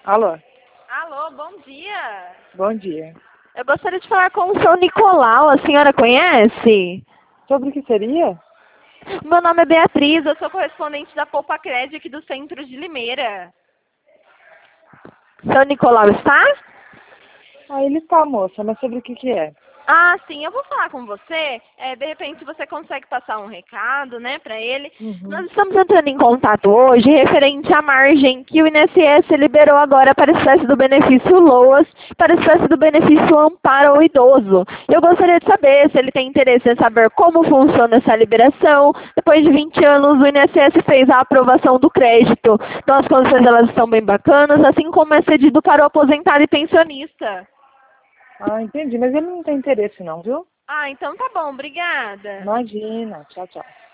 Alô? Alô, bom dia. Bom dia. Eu gostaria de falar com o seu Nicolau. A senhora conhece? Sobre o que seria? Meu nome é Beatriz, eu sou correspondente da Poupa Cred aqui do centro de Limeira. Seu Nicolau está? Ah, ele tá, moça, mas sobre o que é? Ah, sim, eu vou falar com você. De repente você consegue passar um recado, né, para ele. Uhum. Nós estamos entrando em contato hoje referente à margem que o INSS liberou agora para a espécie do benefício LOAS, para a espécie do benefício Amparo ao Idoso. Eu gostaria de saber se ele tem interesse em saber como funciona essa liberação. Depois de 20 anos, o INSS fez a aprovação do crédito. Então as condições elas estão bem bacanas, assim como é cedido para o aposentado e pensionista. Ah, entendi, mas ele não tem interesse não, viu? Ah, então tá bom, obrigada. Imagina. Tchau, tchau.